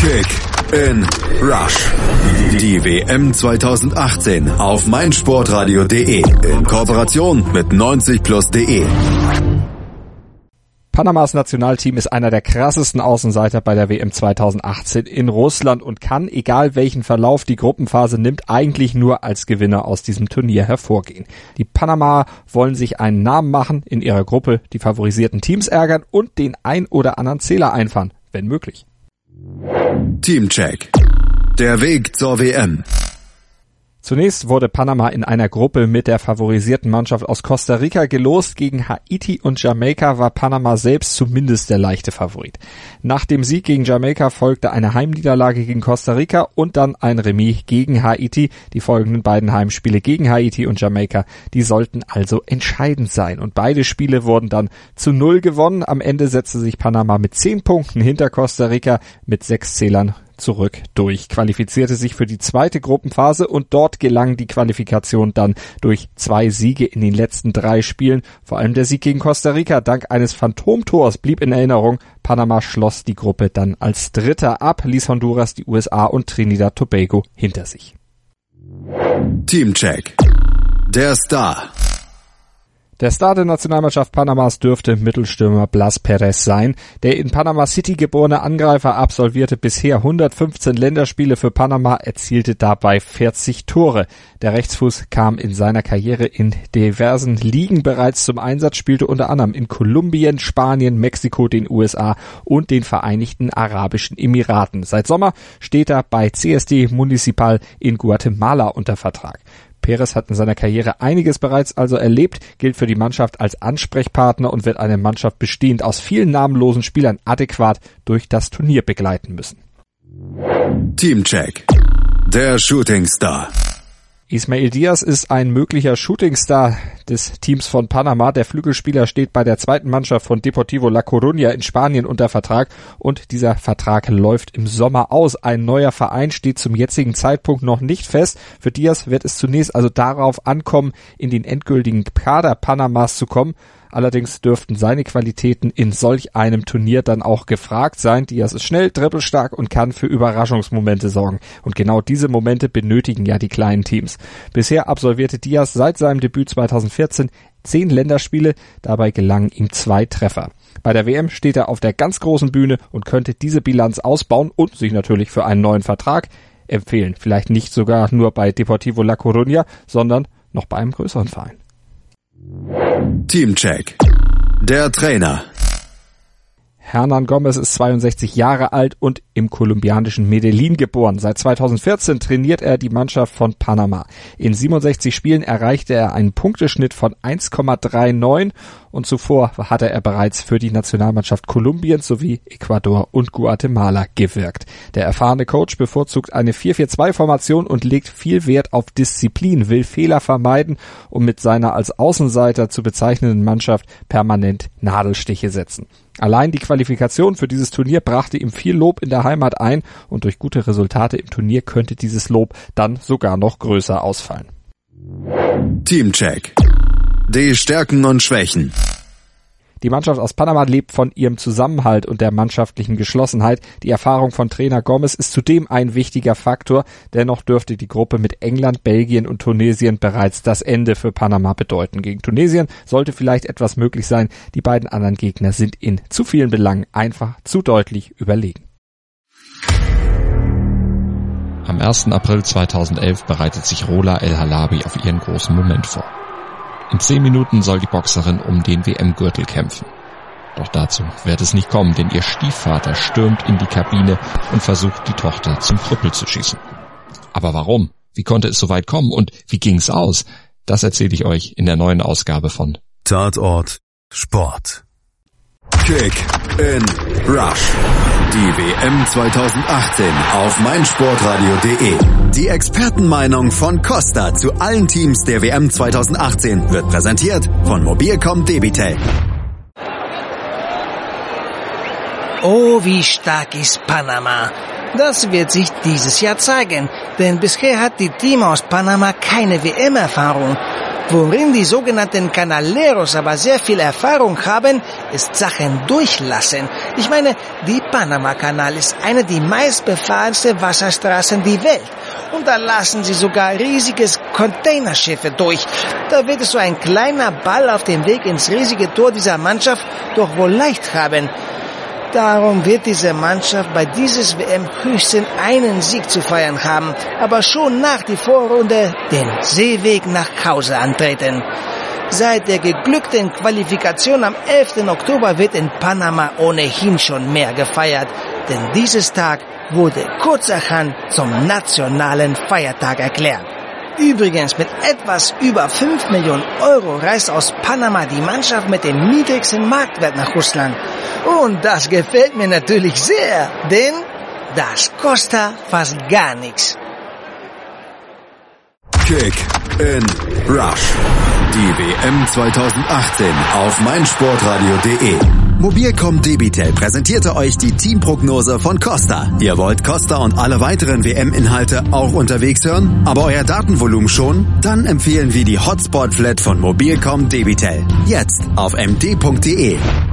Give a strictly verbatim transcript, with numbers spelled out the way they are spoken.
Kick in Rush. Die W M zwanzig achtzehn auf meinsportradio punkt de in Kooperation mit neunzig plus punkt de. Panamas Nationalteam ist einer der krassesten Außenseiter bei der W M zwanzig achtzehn in Russland und kann, egal welchen Verlauf die Gruppenphase nimmt, eigentlich nur als Gewinner aus diesem Turnier hervorgehen. Die Panama wollen sich einen Namen machen, in ihrer Gruppe die favorisierten Teams ärgern und den ein oder anderen Zähler einfahren, wenn möglich. Teamcheck. Der Weg zur W M. Zunächst wurde Panama in einer Gruppe mit der favorisierten Mannschaft aus Costa Rica gelost. Gegen Haiti und Jamaika war Panama selbst zumindest der leichte Favorit. Nach dem Sieg gegen Jamaika folgte eine Heimniederlage gegen Costa Rica und dann ein Remis gegen Haiti. Die folgenden beiden Heimspiele gegen Haiti und Jamaika, die sollten also entscheidend sein. Und beide Spiele wurden dann zu null gewonnen. Am Ende setzte sich Panama mit zehn Punkten hinter Costa Rica mit sechs Zählern zurück durch, qualifizierte sich für die zweite Gruppenphase und dort gelang die Qualifikation dann durch zwei Siege in den letzten drei Spielen. Vor allem der Sieg gegen Costa Rica dank eines Phantomtors blieb in Erinnerung. Panama schloss die Gruppe dann als Dritter ab, ließ Honduras, die U S A und Trinidad Tobago hinter sich. Teamcheck. Der Star. Der Star der Nationalmannschaft Panamas dürfte Mittelstürmer Blas Perez sein. Der in Panama City geborene Angreifer absolvierte bisher hundertfünfzehn Länderspiele für Panama, erzielte dabei vierzig Tore. Der Rechtsfuß kam in seiner Karriere in diversen Ligen bereits zum Einsatz, spielte unter anderem in Kolumbien, Spanien, Mexiko, den U S A und den Vereinigten Arabischen Emiraten. Seit Sommer steht er bei C S D Municipal in Guatemala unter Vertrag. Perez hat in seiner Karriere einiges bereits also erlebt, gilt für die Mannschaft als Ansprechpartner und wird eine Mannschaft bestehend aus vielen namenlosen Spielern adäquat durch das Turnier begleiten müssen. Teamcheck. Der Shootingstar. Ismael Diaz ist ein möglicher Shootingstar des Teams von Panama. Der Flügelspieler steht bei der zweiten Mannschaft von Deportivo La Coruña in Spanien unter Vertrag und dieser Vertrag läuft im Sommer aus. Ein neuer Verein steht zum jetzigen Zeitpunkt noch nicht fest. Für Diaz wird es zunächst also darauf ankommen, in den endgültigen Kader Panamas zu kommen. Allerdings dürften seine Qualitäten in solch einem Turnier dann auch gefragt sein. Diaz ist schnell, dribbelstark und kann für Überraschungsmomente sorgen. Und genau diese Momente benötigen ja die kleinen Teams. Bisher absolvierte Diaz seit seinem Debüt zweitausendvierzehn zehn Länderspiele, dabei gelangen ihm zwei Treffer. Bei der W M steht er auf der ganz großen Bühne und könnte diese Bilanz ausbauen und sich natürlich für einen neuen Vertrag empfehlen. Vielleicht nicht sogar nur bei Deportivo La Coruña, sondern noch bei einem größeren Verein. Teamcheck. Der Trainer. Hernan Gomez ist zweiundsechzig Jahre alt und im kolumbianischen Medellin geboren. Seit zweitausendvierzehn trainiert er die Mannschaft von Panama. In siebenundsechzig Spielen erreichte er einen Punkteschnitt von eins Komma neununddreißig und zuvor hatte er bereits für die Nationalmannschaft Kolumbiens sowie Ecuador und Guatemala gewirkt. Der erfahrene Coach bevorzugt eine vier vier zwei Formation und legt viel Wert auf Disziplin, will Fehler vermeiden und mit seiner als Außenseiter zu bezeichnenden Mannschaft permanent Nadelstiche setzen. Allein die Qualifikation für dieses Turnier brachte ihm viel Lob in der Heimat ein und durch gute Resultate im Turnier könnte dieses Lob dann sogar noch größer ausfallen. Teamcheck. Die Stärken und Schwächen. Die Mannschaft aus Panama lebt von ihrem Zusammenhalt und der mannschaftlichen Geschlossenheit. Die Erfahrung von Trainer Gomez ist zudem ein wichtiger Faktor. Dennoch dürfte die Gruppe mit England, Belgien und Tunesien bereits das Ende für Panama bedeuten. Gegen Tunesien sollte vielleicht etwas möglich sein. Die beiden anderen Gegner sind in zu vielen Belangen einfach zu deutlich überlegen. Am ersten April zweitausendelf bereitet sich Rola El Halabi auf ihren großen Moment vor. In zehn Minuten soll die Boxerin um den W M-Gürtel kämpfen. Doch dazu wird es nicht kommen, denn ihr Stiefvater stürmt in die Kabine und versucht, die Tochter zum Krüppel zu schießen. Aber warum? Wie konnte es so weit kommen und wie ging's aus? Das erzähle ich euch in der neuen Ausgabe von Tatort Sport. Kick in Rush. Die W M zwanzig achtzehn auf meinsportradio punkt de. Die Expertenmeinung von Costa zu allen Teams der W M zwanzig achtzehn wird präsentiert von Mobilcom Debitel. Oh, wie stark ist Panama. Das wird sich dieses Jahr zeigen, denn bisher hat die Team aus Panama keine W M-Erfahrung. Worin die sogenannten Canaleros aber sehr viel Erfahrung haben, ist Sachen durchlassen. Ich meine, die Panama-Kanal ist eine der meistbefahrensten Wasserstraßen der Welt. Und da lassen sie sogar riesiges Containerschiffe durch. Da wird es so ein kleiner Ball auf dem Weg ins riesige Tor dieser Mannschaft doch wohl leicht haben. Darum wird diese Mannschaft bei dieses W M höchstens einen Sieg zu feiern haben, aber schon nach der Vorrunde den Seeweg nach Hause antreten. Seit der geglückten Qualifikation am elften Oktober wird in Panama ohnehin schon mehr gefeiert, denn dieses Tag wurde kurzerhand zum nationalen Feiertag erklärt. Übrigens, mit etwas über fünf Millionen Euro reist aus Panama die Mannschaft mit dem niedrigsten Marktwert nach Russland. Und das gefällt mir natürlich sehr, denn das kostet fast gar nichts. Kick in Rush. Die W M zweitausendachtzehn auf meinsportradio punkt de. Mobilcom Debitel präsentierte euch die Teamprognose von Costa. Ihr wollt Costa und alle weiteren W M-Inhalte auch unterwegs hören, aber euer Datenvolumen schon? Dann empfehlen wir die Hotspot-Flat von Mobilcom Debitel. Jetzt auf m d punkt de.